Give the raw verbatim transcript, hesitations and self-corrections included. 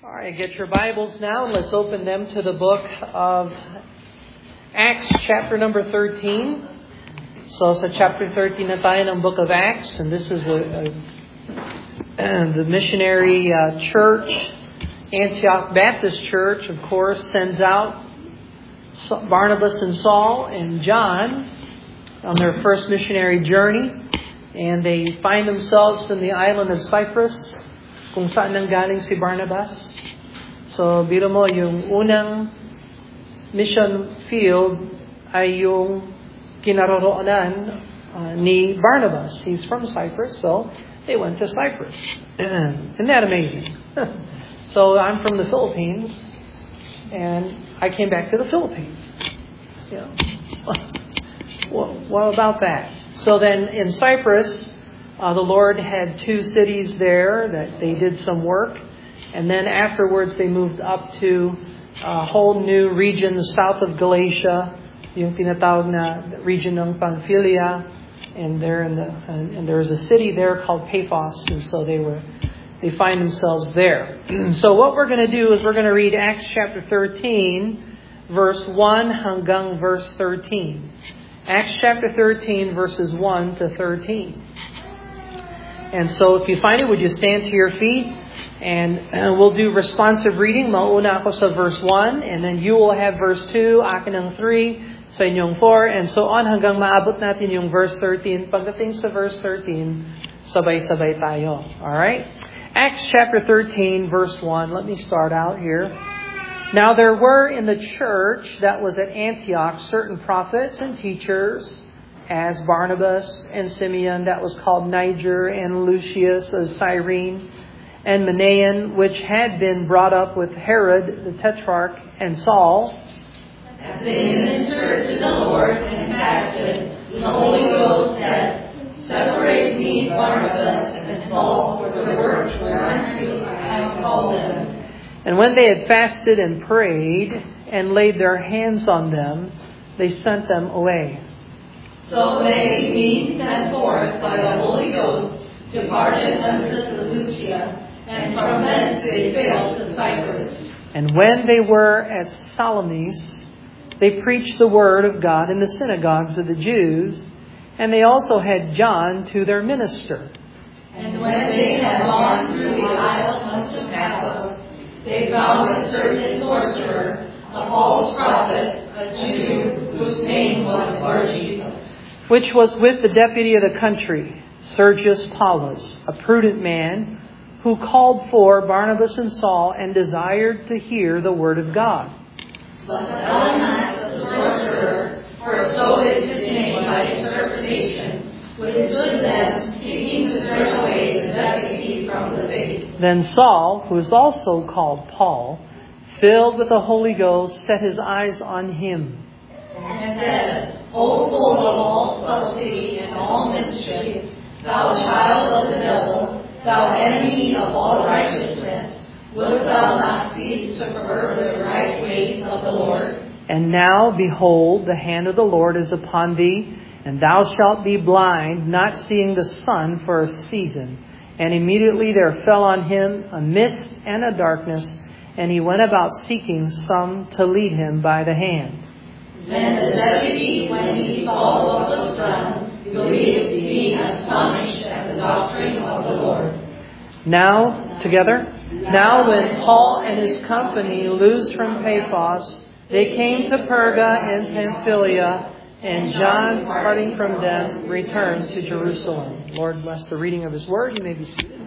All right, get your Bibles now and let's open them to the book of Acts, chapter number thirteen. So sa chapter thirteen na tayo ng book of Acts, and this is the, uh, the missionary uh, church, Antioch Baptist Church, of course, sends out Barnabas and Saul and John on their first missionary journey, and they find themselves in the island of Cyprus, kung saan nanggaling si Barnabas. So, biro mo, yung unang mission field ay yung kinaroroonan uh, ni Barnabas. He's from Cyprus, so they went to Cyprus. Isn't that amazing? So, I'm from the Philippines, and I came back to the Philippines. You know, well, what about that? So then, in Cyprus, uh, the Lord had two cities there that they did some work. And then afterwards, they moved up to a whole new region south of Galatia, yung tinatawag na region ng Pamphylia, and there in the and, and there was a city there called Paphos, and so they were they find themselves there. So what we're going to do is we're going to read Acts chapter thirteen, verse one hanggang verse thirteen. Acts chapter thirteen, verses one to thirteen. And so if you find it, would you stand to your feet? And uh, we'll do responsive reading. Mauna ako sa verse one, and then you will have verse two, akin ang three, sa inyong four, and so on hanggang maabot natin yung verse thirteen. Pagdating sa verse thirteen, sabay-sabay tayo. Alright? Acts chapter thirteen, verse one. Let me start out here. Now there were in the church that was at Antioch certain prophets and teachers, as Barnabas and Simeon, that was called Niger, and Lucius of Cyrene, and Manaen, which had been brought up with Herod the Tetrarch, and Saul. As they ministered to the Lord and fasted, the Holy Ghost said, "Separate me, Barnabas and Saul, for the work whereunto I have called them." And when they had fasted and prayed, and laid their hands on them, they sent them away. So they, being sent forth by the Holy Ghost, departed unto Seleucia, and from thence they sailed to Cyprus. And when they were at Salamis, they preached the word of God in the synagogues of the Jews, and they also had John to their minister. And when they had gone through the isle unto Paphos, they found a certain sorcerer, a false prophet, a Jew, whose name was Bar-Jesus, which was with the deputy of the country, Sergius Paulus, a prudent man, who called for Barnabas and Saul and desired to hear the word of God. But Elymas, the sorcerer, for so is his name by interpretation, withstood them, seeking to turn away the deputy from the faith. Then Saul, who is also called Paul, filled with the Holy Ghost, set his eyes on him, and said, "O full of all subtlety and all mischief, thou child of the devil, thou enemy of all righteousness, wilt thou not cease to pervert the right ways of the Lord? And now, behold, the hand of the Lord is upon thee, and thou shalt be blind, not seeing the sun for a season." And immediately there fell on him a mist and a darkness, and he went about seeking some to lead him by the hand. Then the deputy, when he saw what was done, believed, being astonished at the doctrine of the Lord. Now, together, now when Paul and his company loosed from Paphos, they came to Perga and Pamphylia, and John, parting from them, returned to Jerusalem. Lord, bless the reading of his word. You may be seated.